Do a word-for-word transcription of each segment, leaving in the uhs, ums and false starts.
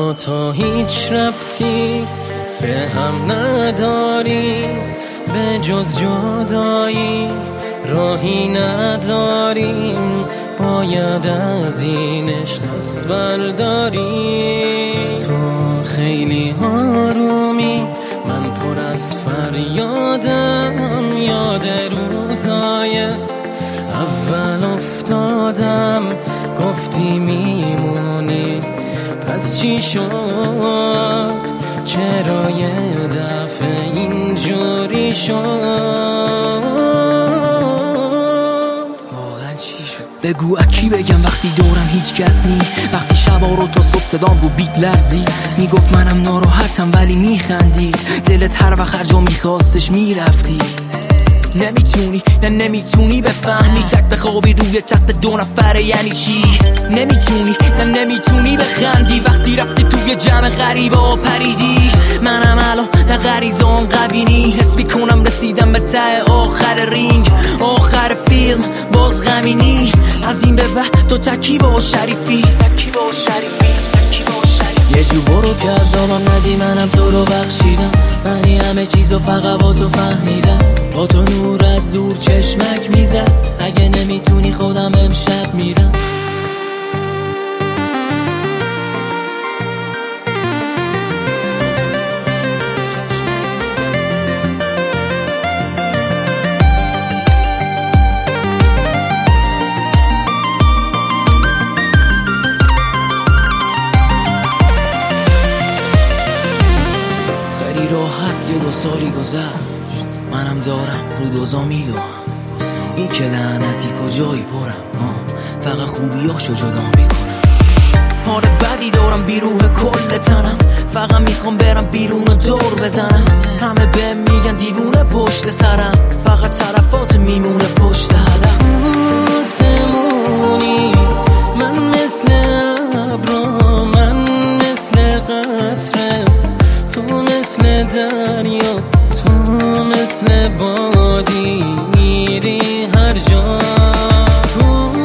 با تو هیچ ربطی به هم نداریم، به جز جدایی راهی نداریم، باید از اینش دست برداریم. تو خیلی آرومی، من پر از فریادم، یاد روزای اول افتادم. گفتی میمونی، پس چی شد؟ چرا یه دفعه اینجوری شد؟ بگو اکی بگم وقتی دورم هیچ کس نی، وقتی شبا رو تا صبح صدام رو بیت لرزی. میگفت منم ناراحتم ولی میخندید، دلت هر وقت هر جا میخواستش میرفتی. نمیتونی نه نمیتونی بفهمی، تک بخوابی روی تخت دو نفره یعنی چی؟ نمیتونی نه نمیتونی بخندی وقتی رفتی توی جمع غریبه و پریدی. منم الان نه غریزان قوی نی، حس میکنم رسیدم به ته آخر رینگ، آخر فیلم باز غمینی. از این به بعد تو تکی با شریفی، تکی با شریفی، تکی با شریفی. یه جو برو که عذابم ندی، منم تو رو بخشیدم. منی همه چیزو فقط با تو فهمیدم، با تو نور از دور چشمک میزد. اگه نمیتونی خودم امشب میرم. خیلی راحت یه دو سالی گذشت، منم دارم رو دوزا میدوام. این که لعنتی کجایی پرم، فقط خوبیاشو جدا میکنم. حال بدی دارم بیروح کل تنم، فقط میخوام برم بیرون و دور بزنم. همه بهم میگن دیوونه پشت سرم، فقط طرفات میمونه پشت هدف. آسمونی من مثل ابرا، من مثل قطره، تو مثل دریا، تو مثل بادی میری هر جا. تو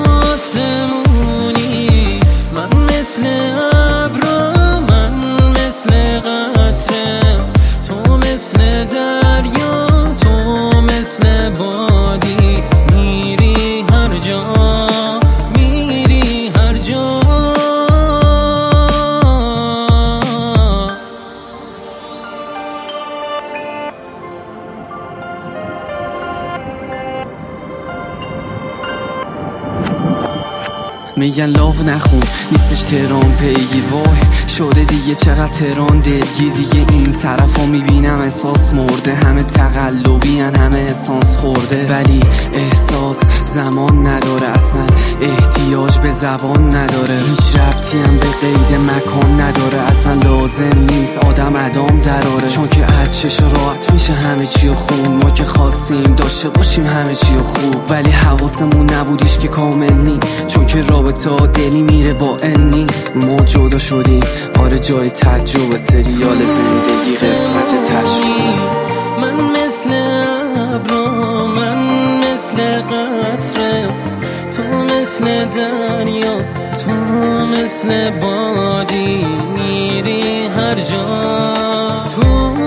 آسمونی من مثل ابرا، من مثل قطره، تو مثل دریا، تو مثل بادی میری هر جا، میری هر جا. میگن لاو نخون نیستش تهران پیگیر، وای شده دیگه چقدر تهران دلگیر. دیگه این طرف ها میبینم احساس مرده، همه تقلبی هن، همه احساس خورده. ولی احساس زمان نداره، اصلا احتیاج به زبان نداره. هیچ ربطی هم به قید مکان نداره، اصلا لازم نیست آدم ادام دراره. چون که اچش راحت میشه همه چی و خون، ما که خواستیم داشته باشیم همه چی و خوب. ولی حواسمون نبودیش که کامل نی، چون که رابطه دلی میره با علمی. ما جدا شدیم، آره جای تجربه، سریال زندگی قسمت تجربه. من مثل ابرا، من مثل قطره، تو مثل دریا، تو مثل بادی میری هر جا. تو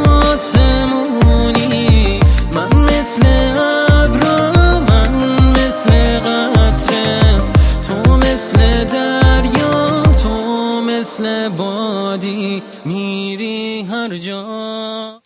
آسمونی من مثل ابرا، من مثل قطره، تو مثل دریا، تو مثل بادی میری هر جا.